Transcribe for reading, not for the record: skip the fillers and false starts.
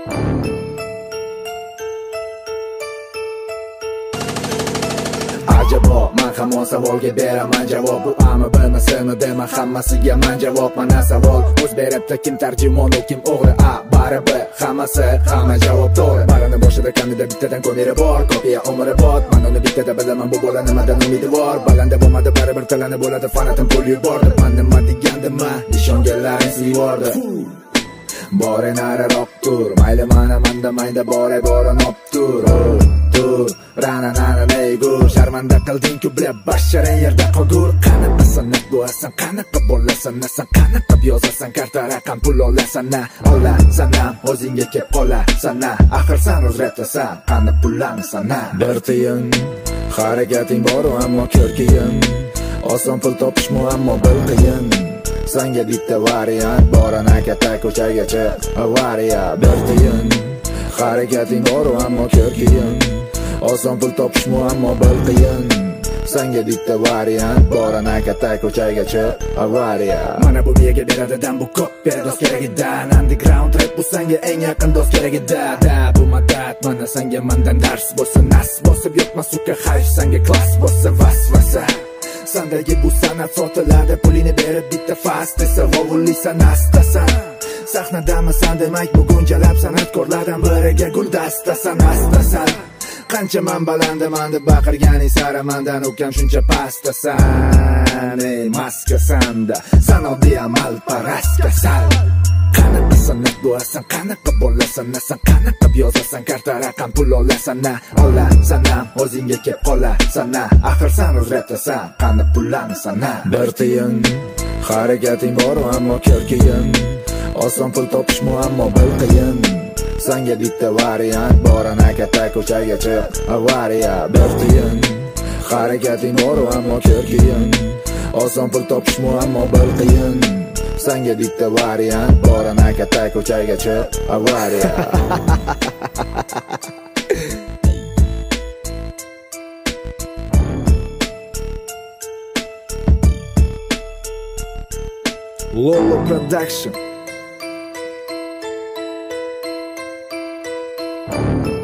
Ajabo, men hamon savolga beraman javob. Bu ammi bilmasini dema, hammasiga men javob. Mana savol o'z beribdi, kim tarjimon u kim o'g'ri? Baribir hamma javob to'g'ri. Barini boshida kamida bittadan ko'miri bor, kopiya umri bor. Men uni bittada bilaman, bu bola nimadan umidvor. Balanda bo'lmadi, baribir tilani bo'ladi, fanatim pul yubordi. Men nima degandim, ishonganlaring siyvordi. Bore nariroq tur, mayli manda mayda bore optur. Tur, rana neygur, sharmanda qilding-ku bilib basharan yerda qolgur. Qanaqa sanat bo'lasan, qanaqa bo'lasan, nasan qanaqa yozasan, karta raqam pul olasan, olasan, o'zingga kelib qolasan. Axir sen o'z reptasan, qani pullansan. Bir tiyin harakating bor, ammo ko'rkiyin. Oson pul topish muammo bil qiyin. Senga bitta variant bor, anakata ko'chagacha avariya. Bir tiyin harakating bor, ammo ko'rkiyin. Oson pul topish muammo bil qiyin. Senga bitta variant bor, anakata ko'chagacha avariya. Mana bu miyaga beradi dam, bu ko'p do'st keragidan. Underground rap bu senga eng yaqin do'st keragida. Bu madad mana senga mendan dars bo'lsa, nas bosib yotma suka hayf, senga klass bo'lsa vasvasa. Sandagi bu san'at sotiladi, pulini berib bitta fast desa vovulisan, astasan. Sahnadamisan demak bugunjalab san'atkorlardan biriga guldastasan, astasan. Qancha man balandaman deb baqirganing sari mendan ukam shuncha pastasan. Ey maskasanda, san oddiy amal parastkasan. Qanaqa san'at bo'lasan, qanaqa bo'lasan, nasan qanaqa yozasan, karta raqam pul olasan, olasan, o'zingga kelib qolasan. Axir sen o'z reptasan, qani pullansan. Bir tiyin harakating bor, ammo ko'rkiyin. Oson pul topish muammo bil qiyin. Senga bitta variant bor, anakata ko'chagacha avariya. Bir tiyin harakating bor, ammo ko'rkiyin. Oson pul topish muammo bil qiyin. Senga bitta variant bor, anakata ko'chagacha avariya. Lolo Production.